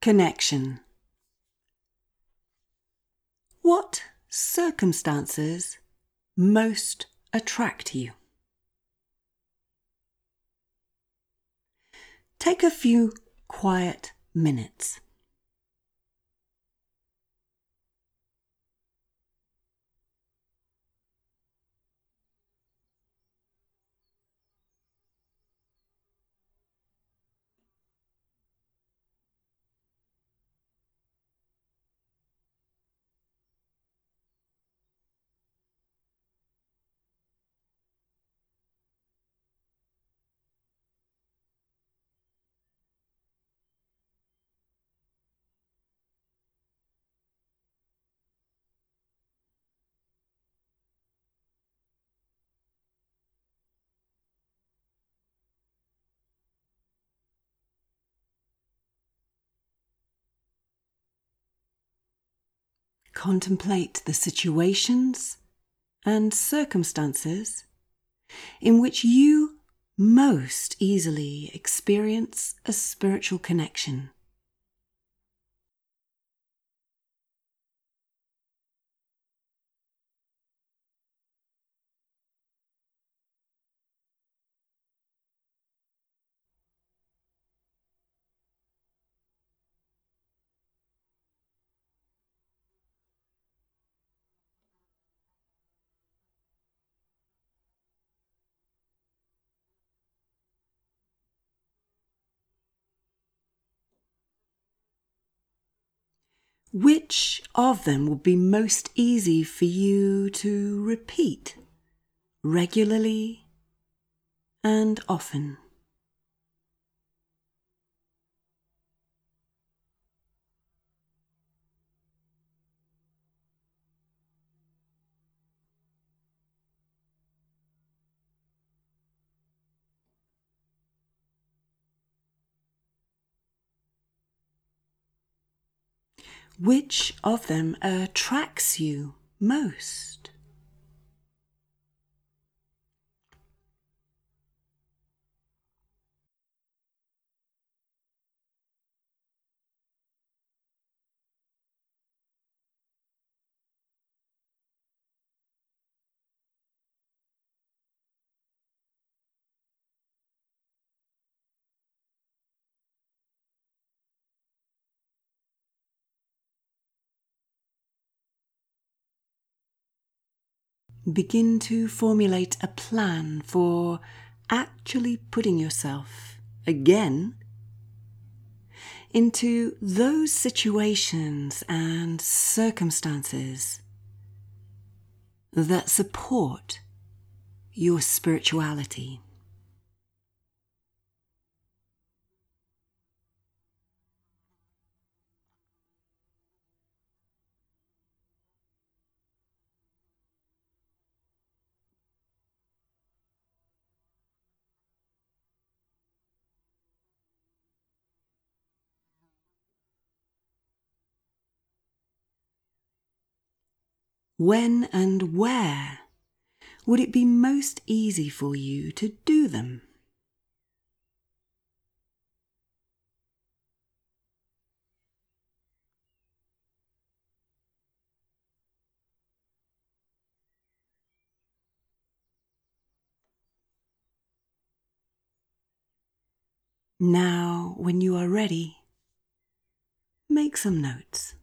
Connection. What circumstances most attract you? Take a few quiet minutes. Contemplate the situations and circumstances in which you most easily experience a spiritual connection. Which of them will be most easy for you to repeat regularly and often? Which of them attracts you most? Begin to formulate a plan for actually putting yourself again into those situations and circumstances that support your spirituality. When and where would it be most easy for you to do them? Now, when you are ready, make some notes.